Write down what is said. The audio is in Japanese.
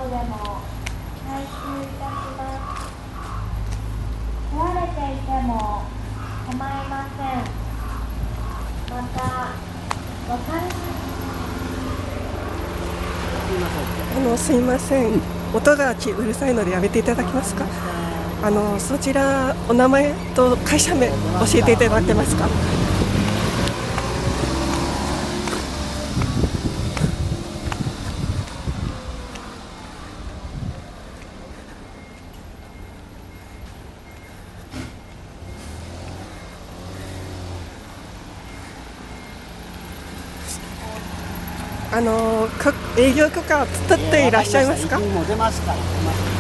後でも回収いたします。壊れていても構いません。またご回収すいません、音がうるさいのでやめていただけますか。そちらお名前と会社名教えていただけますか。営業許可取っていらっしゃいますか。 もう出ますから。